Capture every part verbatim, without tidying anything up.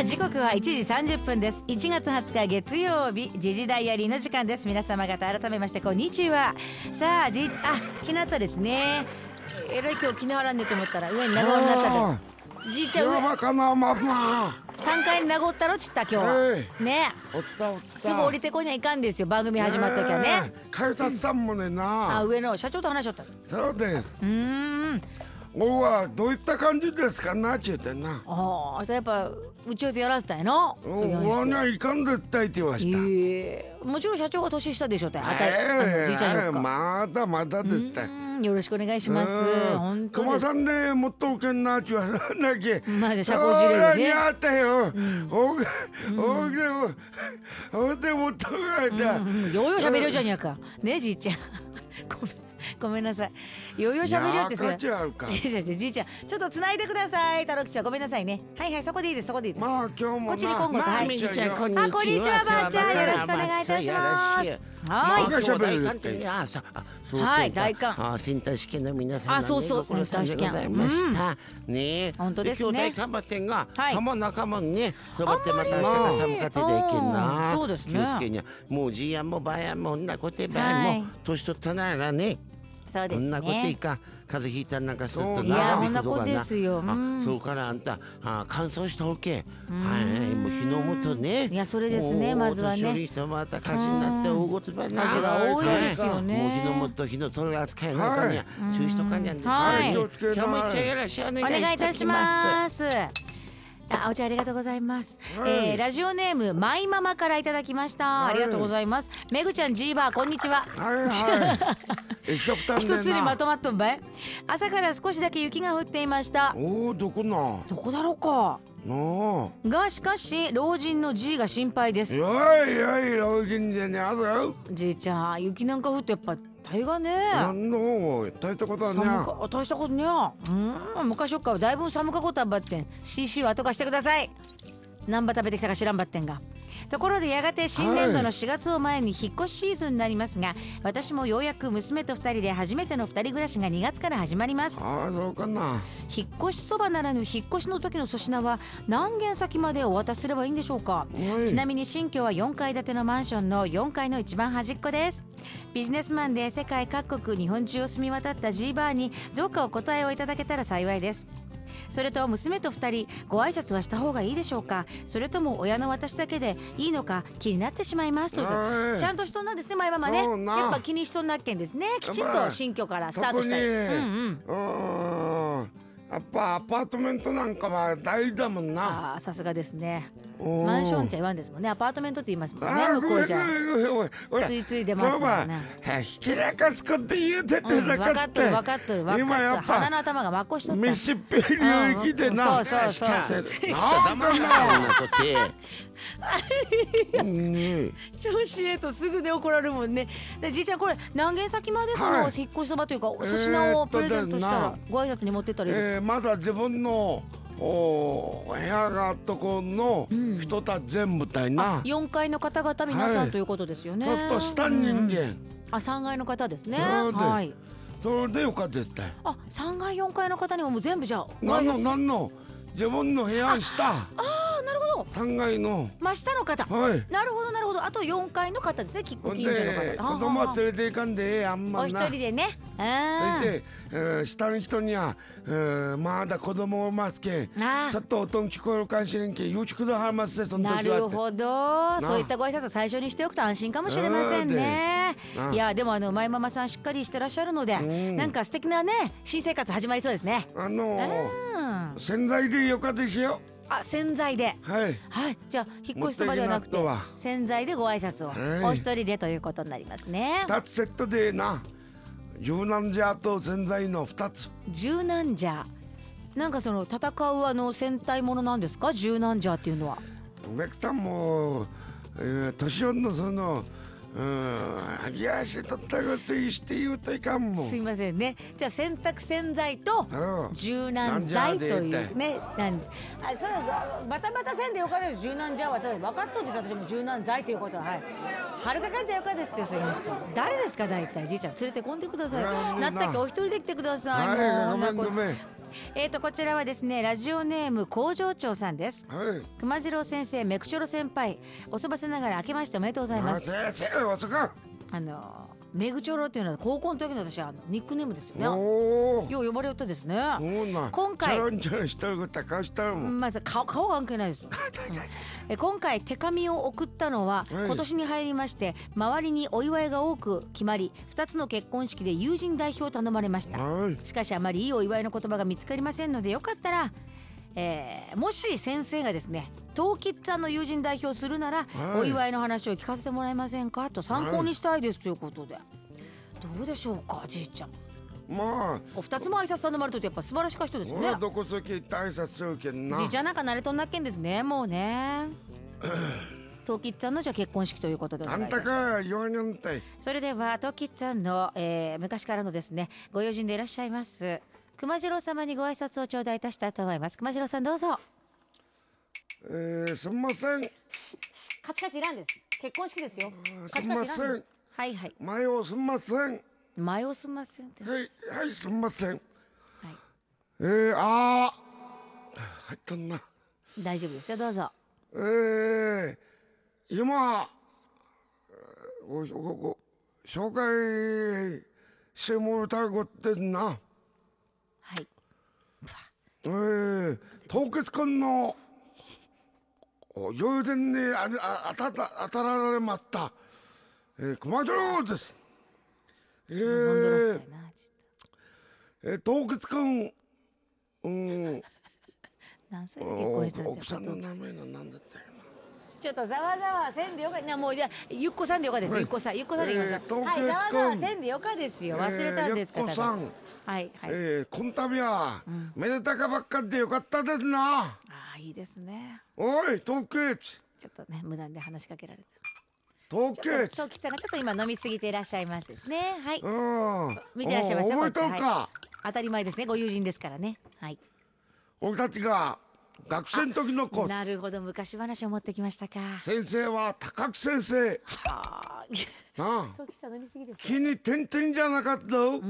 あ時刻はいちじさんじゅっぷんです。いちがつはつか月曜日、時事ダイアリーの時間です。皆様方改めましてこんにちは。さあじあ昨日あったですね。えらい今日気の払んねと思ったら上に長尾になったで。じいちゃん上さんかいに長尾ったろちった今日は、えー、ねおったおったすぐ降りてこにはいかんですよ。番組始まった時はね。 改札さんもねなあ上の社長と話しとった。 そうです。 うーんおはどういった感じですかなっちゅうてんな。 ああやっぱうちでやらせたんやな。 おわにはいかん絶対って言わした。 えー、もちろん社長が年下でしょって。あた、 えー、 あのじいちゃんよりかまだまだですって。 よろしくお願いします。本当です。 熊さんでもっとおけんなっちゅうなきゃ。 まあ社交辞令でね。 やったよ。おげおげおでもっとがいた。 ようよう喋るよじゃんやか。ねじいちゃん。ごめん。ごめんなさい。ようよう喋るよってする。じいちゃん、ちょっと繋いでください。太郎吉はごめんなさいね。はいはい、そこでいいです、そこでいいです。 まあ今日もこっちに今後と、はい。 みーちゃんこんにちは。 あ、こんにちはばあちゃん、よろしくお願いいたします。はい。 今日大寒天ね、あ、そう、 はい、大寒。 あ、センター試験の皆さん、 あ、そうそう、センター試験。 ございました。ね、 本当ですね。 今日大寒天が、さま仲間にね、そばってまた明日が寒かってでいけんな。 そうですね。 気をつけにゃ、もうじいやもばやもんなことばやも、年取ったならね。 そうですね。 こんなこといいか、風邪ひいたりなんかするといやこんなことですよ。 そうからあんたあ乾燥しておけ。はい、もう日の元ね。 いやそれですね。まずはね。 年寄りまた火事になって大ごつばになる。 火事が多いですよね。 もう日の元日の取る扱いなんかには注意しとかにゃんですね。今日も一応よろしくお願いいたします。 あ、お茶ありがとうございます、はい。えー、ラジオネームマイママからいただきました、はい、ありがとうございます。めぐちゃんジーバーこんにちは。 はいはい一つにまとまっとんばい。朝から少しだけ雪が降っていました。 おお、どこなどこだろうかながしかし老人の G が心配です。 よいよい老人でねあるじいちゃん雪なんか降ってやっぱ大河ね。 なんの大したことはね大したことねうん昔よっかだいぶ寒かことあばってん シーシー は後かしてください。何ば食べてきたか知らんばってんが。ところでやがて新年度のしがつを前に引っ越しシーズンになりますが、はい、私もようやく娘とふたりで初めてのふたり暮らしがにがつから始まります。 ああそうかな。 引っ越しそばならぬ引っ越しの時の粗品は何軒先までお渡しすればいいんでしょうか。ちなみに新居はよんかい建てのマンションのよんかいの一番端っこです。ビジネスマンで世界各国日本中を住み渡ったジーバーにどうかお答えをいただけたら幸いです。それと娘とふたりご挨拶はした方がいいでしょうか。それとも親の私だけでいいのか気になってしまいますという。ちゃんとしとんなんですね前ママね。やっぱ気にしとんなっけんですね。きちんと新居からスタートしたい。うんうんやっぱアパートメントなんかは大事だもんな。 ああさすがですね。マンションって言わんですもんね。アパートメントって言いますもんね。向こうじゃついつい出ますもんね。 ひけらかすこと言うててなかった。分かっとる分かっとる分かっとる。今やっぱ鼻の頭が真っこしとった。 ミシッペ領域でな。 そうそうそう。 なんかなことて。 調子ええとすぐね怒られるもんね。でじいちゃんこれ何軒先までその引っ越しそばというか粗品をプレゼントしたらご挨拶に持ってったらいいですか。 まだ自分のお部屋があっとこの人たち全部たいな、 よんかいの方々皆さんということですよね。 そうすると下人間、 あさんがいの方ですね。はい、 それでよかったです。 あさんがいよんかいの方にももう全部じゃあ何の何の自分の部屋下。 ああなるほど。 さんがいの真下の方。 はい。 なるほどなるほど。あとよんかいの方ですね。きっこ近所の方。 子供は連れていかんでええあんまな。 お一人でね。 そして、えー、下の人には、えー、まだ子供をますけちょっと音聞こえるかもしれんけよちくどはますせその時は。 なるほど。そういったご挨拶を最初にしておくと安心かもしれませんね。いやでもあの前ママさんしっかりしてらっしゃるので、なんか素敵なね新生活始まりそうですね。 あのー、洗剤でよかですよ。 あ洗剤ではいはいじゃあ引っ越しそばではなくて洗剤でご挨拶を、はい、お一人でということになりますね。 ふたつセットでな柔軟ジャーと洗剤のふたつ。 柔軟ジャーなんかその戦うあの戦隊ものなんですか柔軟ジャーっていうのは。 メクタンも、えー、年寄りのそのうん、いやしとったことして言うといかんもん。 すいませんね。じゃあ洗濯洗剤と柔軟剤というね。なんあそうバタバタせんでよかったです。柔軟剤はただ分かっとんです。私も柔軟剤ということははい。はるかかんじゃよかですよ。それにして誰ですか大体じいちゃん連れてこんでください。なったっけお一人で来てください。もうごめんごめん。 えーとこちらはですね、ラジオネーム工場長さんです。 はい。 熊次郎先生、メクチョロ先輩、おそばせながら明けましておめでとうございます。 先生、おそか。 あのメグチョロっていうのは高校の時の私はニックネームですよね。 おお。 よう呼ばれよったですね。 今回チャランチャラしてること高したらもまず顔顔関係ないですよ。え今回手紙を送ったのは、はい、今年に入りまして周りにお祝いが多く決まりふたつの結婚式で友人代表を頼まれました。はい、しかしあまりいいお祝いの言葉が見つかりませんので、よかったら、えー、もし先生がですねトーキッズさんの友人代表するなら、はい、お祝いの話を聞かせてもらえませんかと参考にしたいですということで、どうでしょうかじいちゃん。 まあお二つも挨拶頼まれるとやっぱ素晴らしか人ですよね。 どこそきって挨拶するけんな。 じいちゃんなんか慣れとんなっけんですね、もうね。トーキッズさんのじゃ結婚式ということでございます。 あんたか言わんたい。 それではトーキッズさんの、えー、昔からのですねご友人でいらっしゃいます熊次郎様にご挨拶を頂戴いたしたいと思います。熊次郎さんどうぞ。 えー、すみません。 カチカチいらんです。結婚式ですよ。 すみません。 はいはい。 前をすみません。 前をすみませんって。 はいはいすみません。はい。えー、 ああ入ったんな。 大丈夫ですよ、どうぞ。 えー、今ごごご紹介してもらったことってな。 はい。 えー、凍結君の上田にああ当た当たられました、えー、熊次郎です。えー、えー、凍結君、うん、 何歳で結婚したんですか。 奥さんの名前の何だったよな。 ちょっとざわざわせんでよかな、もういやゆっこさんでよかです、はい、ゆっこさんゆっこさんでいきましょう、えー、はい、ざわざわせんでよかですよ、忘れたんですか、 えー、ゆっこさん、 はいはい、 えー、この度は、うん、めでたかばっかでよかったですな。 ああいいですね。 おい凍結、 ちょっとね無断で話しかけられた。 凍結、 凍結さんがちょっと今飲みすぎていらっしゃいますですね。はい、 うん、 見てらっしゃいますよ。 覚えとるか、はい、 当たり前ですね、ご友人ですからね。はい、 俺たちが学生の時のコース。 なるほど、昔話を持ってきましたか。 先生は高木先生。 はあ。 なあ。 トキさん飲みすぎです。 木に点々じゃなかった。うんうん。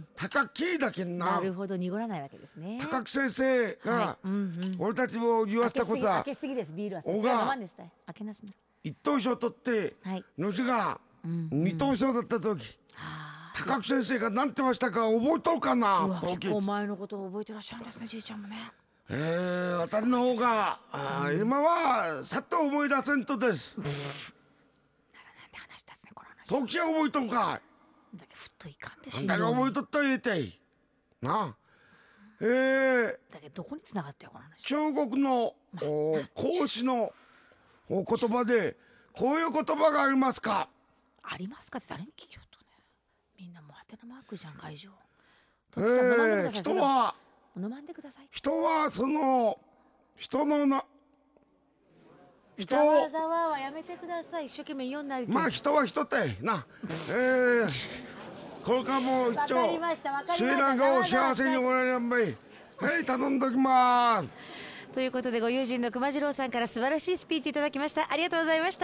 高木だけな。 なるほど、濁らないわけですね。 高木先生が、はい、うんうん、俺たちを言わせたことは。 開けすぎです、ビールは。おが。飲んですね。開けなすね。 一等賞取って、はい、後が二等賞だった時。高木先生が何てましたか覚えとるかな。 結構前のことを覚えてらっしゃるんですね、じいちゃんもね。 えー、私の方が、うん、今はさっと思い出せんとです。ならなんで話したっすね、この話。 時は覚えとるかい。 だけふっといかんでしょ。 あんたが覚えとったら言えていなあ。えー、 だけどどこに繋がってよこの話。 中国の、まあ、孔子のお言葉でこういう言葉がありますか。 ありますかって誰に聞きようとね。みんなもうハテナマークじゃん会場。 えー、人は飲まんでください。 人はその人のな人ざわざわはやめてください。一生懸命読んだり。 まあ人は人ってな。えー、これからもう一応シーランカを幸せにおられんばい。はい頼んどきます。 ということでご友人の熊次郎さんから素晴らしいスピーチいただきました。ありがとうございました。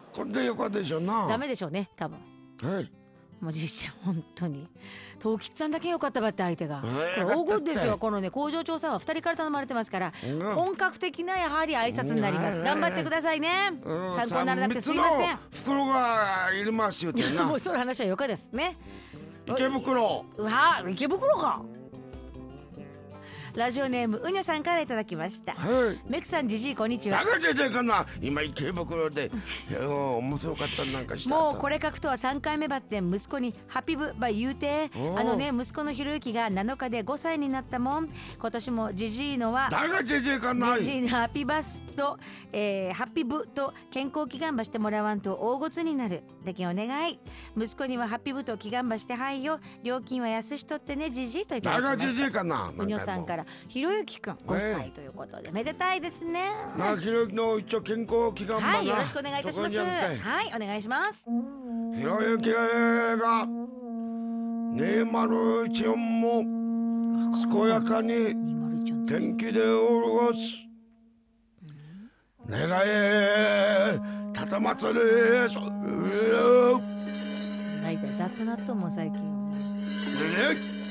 これでよかったでしょうな。 ダメでしょうね多分。 はい。 もうじいちゃん本当にトウキッさんだけ良かったばって相手が、えー、これ大声ですよ。このね工場長さんはふたりから頼まれてますから、うん、本格的なやはり挨拶になります。頑張ってくださいね、うん、参考にならなくてすいません。 袋がいりますよってな。 もうその話はよかですね。 池袋。 うわ池袋か。ラジオネームうにょさんからいただきました。はい、メクさんじじいこんにちは。 だからじゃじゃかな。今池袋で面白かったなんかした。 もうこれ書くとはさんかいめばって息子にハッピブば言うて。あのね息子のひろゆきがなのかでごさいになったもん。今年もじじいのはだからじゃじゃかな。 じじいのハッピーバスと、えー、ハッピブと健康祈願ばしてもらわんと大ごつになる。だけお願い。息子にはハッピブと祈願ばしてはいよ。料金は安しとってねじじいといただきました。 だからじじいかな。 うにょさんからひろゆきくんごさいということで、えー、めでたいですね。 まあひろゆきの一応健康祈願はいよろしくお願いいたします。はいお願いします。 ひろゆきがにまるいちよんも健やかに天気でおるごす、うん、願えたたまつりそ大体ざっとなっとも最近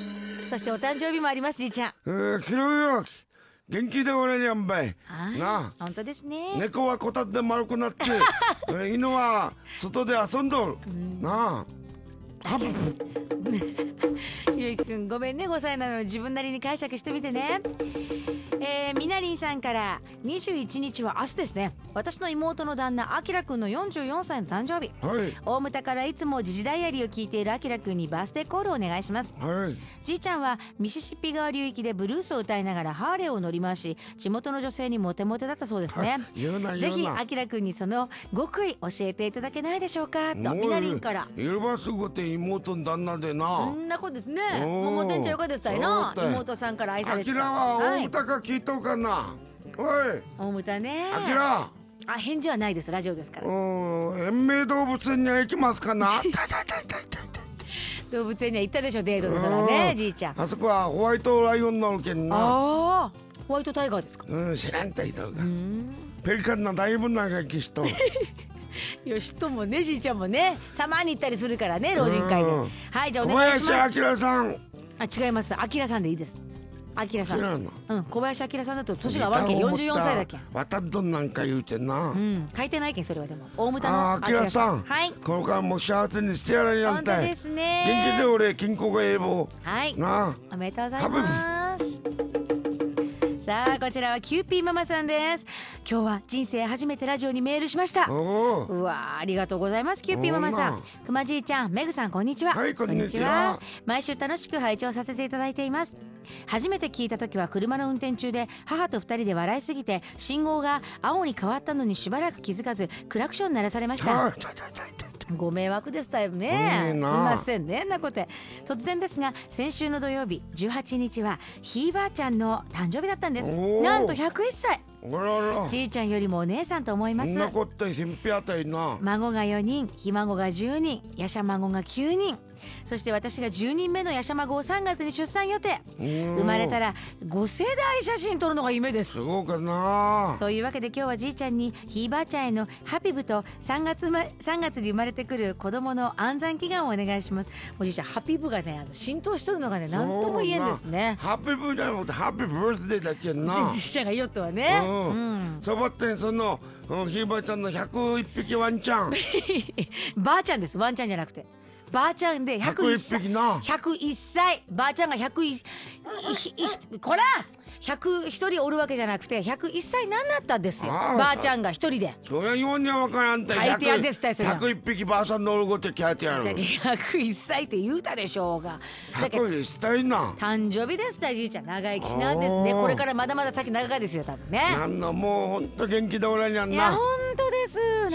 そしてお誕生日もありますじいちゃん。 えー、ひろゆき元気で俺にやんばいなあ。 本当ですね。 猫はこたつで丸くなってえー犬は外で遊んどるなあ。ハブひろゆきくんごめんね、ごさいなのに自分なりに解釈してみてね。えー、みなりんさんからにじゅういちにちは明日ですね。私の妹の旦那あきらくんのよんじゅうよんさいの誕生日、 はい、 大牟田からいつも時事ダイアリーを聞いているあきらくんにバースデーコールをお願いします、 はい、 じいちゃんはミシシッピ川流域でブルースを歌いながらハーレーを乗り回し、地元の女性にモテモテだったそうですね。 言うな言うな。 ぜひあきらくんにその極意教えていただけないでしょうかとみなりんから。 いればすぐて妹の旦那でな。 そんなことですね。もうモテんちゃよかですたいな。妹さんから愛されてた。 あきらは大牟田か聞いとうかな、はい、おい大牟田ね。 あきら、 あ、返事はないです、ラジオですから。 うん、延命動物園には行きますかな動物園には行ったでしょ、デートで。そらね、じいちゃん。 あそこはホワイトライオンのけんな。ああ、ホワイトタイガーですか。 うん、知らんたいだろうが。ペリカンなだいぶ長生きしとよしともね、じいちゃんもね、たまに行ったりするからね、老人会で。はい、じゃあお願いします。 小林明さん。 あ、違います、明さんでいいです。明さん。うん、小林明さんだと年が合わんけん、よんじゅうよんさいだけん。 渡っどんなんか言うてんな。 うん、書いてないけん、それは。でも大牟田の明さん、 はい、 これからも幸せにしてやらんやんたい。 本当ですね。 元気で俺金庫がええぼ。 はいなあ、 おめでとうございます。さあ、こちらはキューピーママさんです。今日は人生初めてラジオにメールしました。うわ、ありがとうございます、キューピーママさん。くまじいちゃん、めぐさん、こんにちは。 はい、こんにちは。 毎週楽しく拝聴させていただいています。初めて聞いた時は車の運転中で、母と二人で笑いすぎて信号が青に変わったのにしばらく気づかずクラクション鳴らされました。ご迷惑でしたよね。すみませんね、なこと。突然ですが、先週の土曜日じゅうはちにちはひいばあちゃんの誕生日だったんです。なんとひゃくいっさい。じいちゃんよりもお姉さんと思います。孫がよにん、ひ孫がじゅうにん、やしゃ孫がきゅうにん、そして私がじゅうにんめのやしゃ孫をさんがつに出産予定。生まれたらごせだい写真撮るのが夢です。 すごかな。 そういうわけで今日はじいちゃんにひいばあちゃんへのハピブとさんがつ、ま、さんがつに生まれてくる子供の安産祈願をお願いします。おじいちゃん、ハピブがね、あの浸透しとるのがね、なんとも言えんですね。 ハピブじゃなくてハピブースデーだっけな。 じいちゃんが言おっとはね。 うん、そばってそのひいばあちゃんのひゃくいっぴきワンちゃんばあちゃんです、ワンちゃんじゃなくて。ばあちゃんでひゃくいっさい、ひゃくいっさい、ばあちゃんがひゃくいっこらひゃくいちにんおるわけじゃなくてひゃくいっさいになったんですよ。ばあちゃんが一人で。 そりゃよんには分からんて。 書いてやですたよ、それは。 ひゃくいっぴきばあさんのおるごって書いてやる。 ひゃくいっさいって言うたでしょうが。 ひゃくいっさいな。 誕生日ですた、じいちゃん。長生きしなんですね。これからまだまだ先長いですよ、多分ね。 なんのもうほんと元気でおらんやんな。 いや、ほんとです。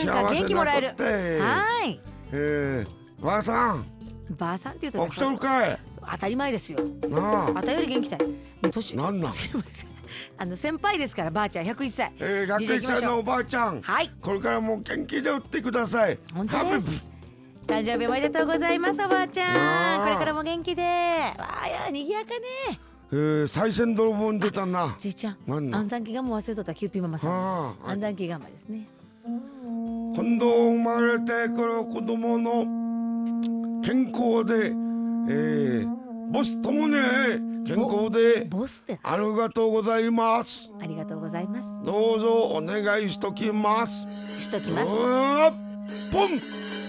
なんか元気もらえる。はい。 えー、ばあさん。 ばあさんって言うと起きとるかい。 当たり前ですよ。 なあ。 あたより元気たい。年。 なんなん。 すいません。あの先輩ですから、ばあちゃんひゃくいっさい。 えー、ひゃくいっさいのおばあちゃん。 はい。 これからも元気でおってください。 本当です。誕生日おめでとうございます、おばあちゃん。これからも元気で。わあ、や、賑やかね。 えー、賽銭泥棒に出たな。 じいちゃん。安産祈願も忘れとった、キューピーママさん。安産祈願もですね。 今度生まれてくる子供の健康で、えー、ボスともね健康で。 ボスってありがとうございます。 ありがとうございます。 どうぞお願いしときます。 しときます。 ポン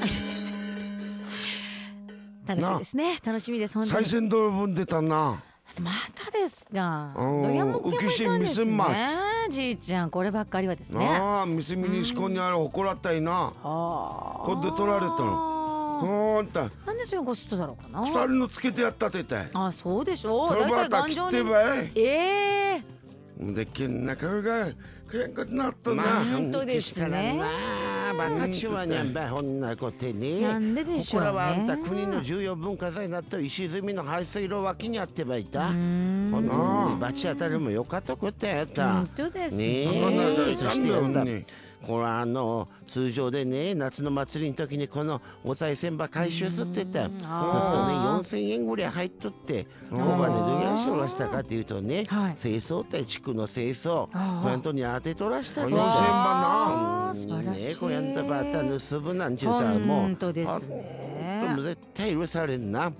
楽しいですね。楽しみです。本当に。 賽銭泥棒出たな。 またですが。どやもくやもいかんですね。じいちゃん、こればっかりはですね。 ああ、店見にしこにある誇らったいな。これで取られたの。ほんと。 なんでそういうゴストだろうかな。 二人のつけてやったって言って。 あ、そうでしょう。 それまた切ってばい。 ええ。 でけんな顔がかやんことなったな。 本当ですね。 バカチはにゃんばこんなことに。 なんででしょうね。 これはあんた国の重要文化財になった石積みの排水路脇にあってばいた。このバチ当たりもよかったことやった。 本当ですね。 そしてやった。これはあの通常でね、夏の祭りの時にこのお賽銭場回収すって言ったら、そうね、よんせんえんぐらい入っとって、ここまでどげんしょらしたかっていうとね、清掃って地区の清掃、こやんとに当てとらしたって言ったら、 ああ、素晴らしい。 ね、こやんとばった盗むなんちゅうたらもう、 本当ですね。 絶対許されんな。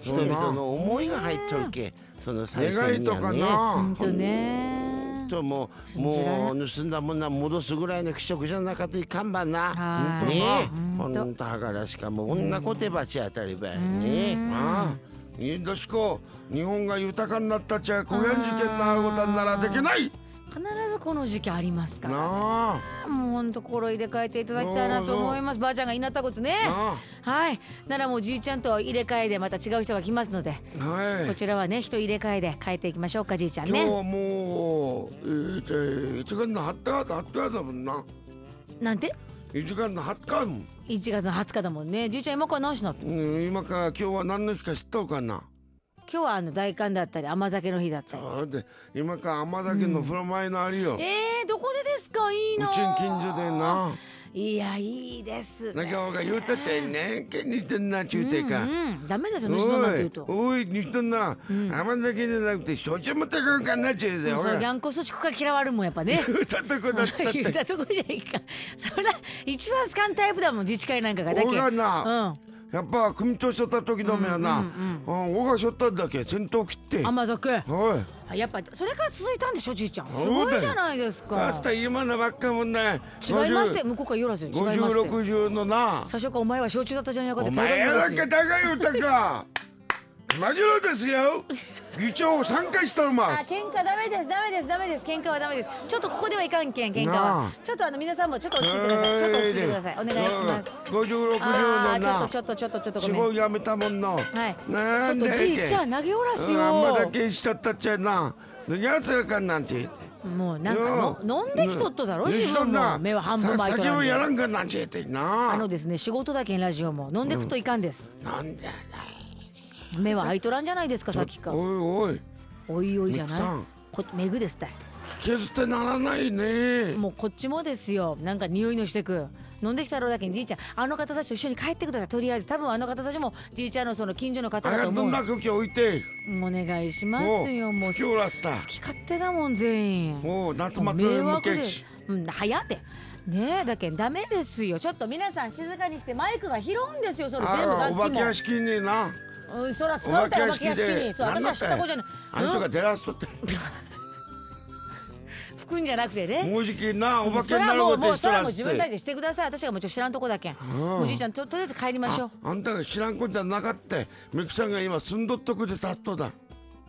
人々の思いが入っとるけ、その再願いとか選にはね。 な本当ね。 ともう信じられもう盗んだもんな戻すぐらいの気色じゃなかといかんばな。 はいねえ、 ほんとほんとはがらしかもこんなこてばち当たりばいね。 ああ、いいどしこ日本が豊かになったっちゃ公安事件のあることならできない必ずこの時期ありますから。 なあ。 もう本当心入れ替えていただきたいなと思います。ばあちゃんがいなったことね。 なはい。ならもうじいちゃんと入れ替えでまた違う人が来ますので、 あ、はい。 こちらはね人入れ替えで変えていきましょうか、じいちゃんね。 今日はもう、えー、いちがつのはつかはつかだもんな。 なんていちがつのはつかだもん。 いちがつのはつかだもんね。じいちゃん今から何しなって。 うん今から今日は何の日か知っとるかな。 今日はあの大寒だったり甘酒の日だったり。 そうで今から甘酒の風呂前のあるよ。うえー、どこでですか？いいな。 ちん近所でな。 いやいいですね。 なんかが言うたってね、け似てんなちゅうてか。 うん、ダメですよ、主のなんて言うと。 おい、似てんな。甘酒じゃなくて焼酎もたかんかなっちゅうで。 そう、ギャンコスシクが嫌われるもんやっぱね。 言うたとこだったって。 言ったとこじゃいいか。そら一番好かんタイプだもん、自治会なんかがだけ。 俺がな、 うん。 やっぱ組長しとった時の目はな、俺がしょったんだけ先頭切って。 甘酒。 はい。 やっぱそれから続いたんでしょ、じいちゃん。すごいじゃないですか。 明日今のばっかもんね。 違いますって、向こうから言わずに違いますって。 ごじゅう、ろくじゅうのな。 最初からお前は焼酎だったじゃないかってお前やらんか高い歌か。マジロですよ。議長参加しとるまあ、 す。 喧嘩ダメです、ダメです、ダメです、喧嘩はダメです。ちょっとここではいかんけん、喧嘩なはあ。 ちょっとあの皆さんもちょっと落ち着いてください。ちょっと落ち着いてください。お願いします。 ごじゅう、ろくじゅうのあー、ちょっなと。ちょっとちょっとちょっとご仕めん。 事やめたもんの。 はい。 なんでちょっとじいちゃん投げおらすよ。 あんまだけしちゃったっちゃな。やつがかんなんて言って。 もうなんかの飲んできとっとだろ、自分も目は半分巻いと酒をやららんで。 んかなんて言ってな。 あのですね、仕事だけんラジオも飲んでくといかんです。 なんだよ目は開いとらんじゃないですか、さっきか。 おいおいおいおいじゃないミクさん。 こめぐですたい。 削ってならないね。 もうこっちもですよ。なんか匂いのしてく。飲んできたろうだけにじいちゃん、あの方たちと一緒に帰ってください。とりあえず多分あの方たちもじいちゃんのその近所の方あれがだと思う。 どんな空気置いて。 お願いしますよ。もう好きおらせた。 好き勝手だもん全員。 もう夏祭り向けし。 うん、早ってねえだけんダメですよ。ちょっと皆さん静かにしてマイクが拾うんですよ。それ全部あらお化楽器も。 け屋敷にな。 うん、そら使お化けうたらお化け屋敷で屋敷に。そう、私は知った子じゃない。 あの人が出らすとって。 吹くんじゃなくてね。 もうじきなお化けそらになるこもうもうそとしたらすらもう自分たちって。 でしてください。私がもうちょっと知らんとこだけん。おじいちゃんととりあえず帰りましょう。 あんたが知らんことじゃなかったミクさんが今住んどっとくでさっとだ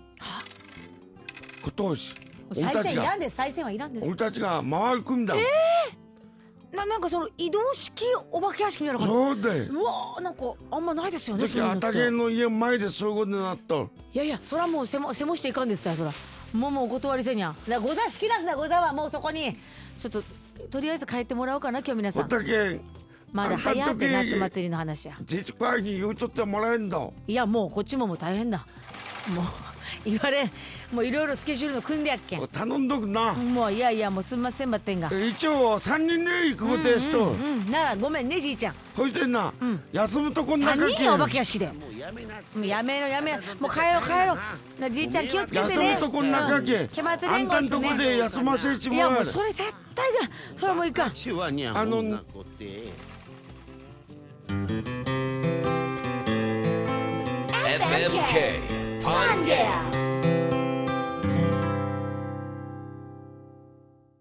ことをし俺再たちが生いらんです。再生はいらんです俺。たちが回り組んだななんかその移動式お化け屋敷みたいな感じ。 そうだようわーなんかあんまないですよね。 だけどあそういうのったてげの家前でそういうことになっとるいやいや、そらもうせもせもしていかんですって、そら。もうもうお断りせにゃん。だからご座敷なすだ、ご座はもうそこに。ちょっと、とりあえず帰ってもらおうかな、今日皆さおん。 たけまだ早ってあんたん時夏祭りの話や。 自治会に言うとってもらえんだいや、もうこっちももう大変だ。もう、言われん。もういろいろスケジュールの組んでやっけん。 頼んどくなもういやいや、もうすんませんばってんが。 一応さんにんで行くことやしとうん、ならごめんね、じいちゃん。 そしてな休むとこんな三か人やお化け屋敷で。 もうやめなもさい。 うやめろやめろ。もう帰ろう帰ろう。なじいちゃん気をつけて休ね。 むとこんなかけうん期末あ連合んたんとこで休ませちいやもうもらえるそれ絶対が、それはもういかん。 私はにゃあのこんなこって。 エフエムケー Pangea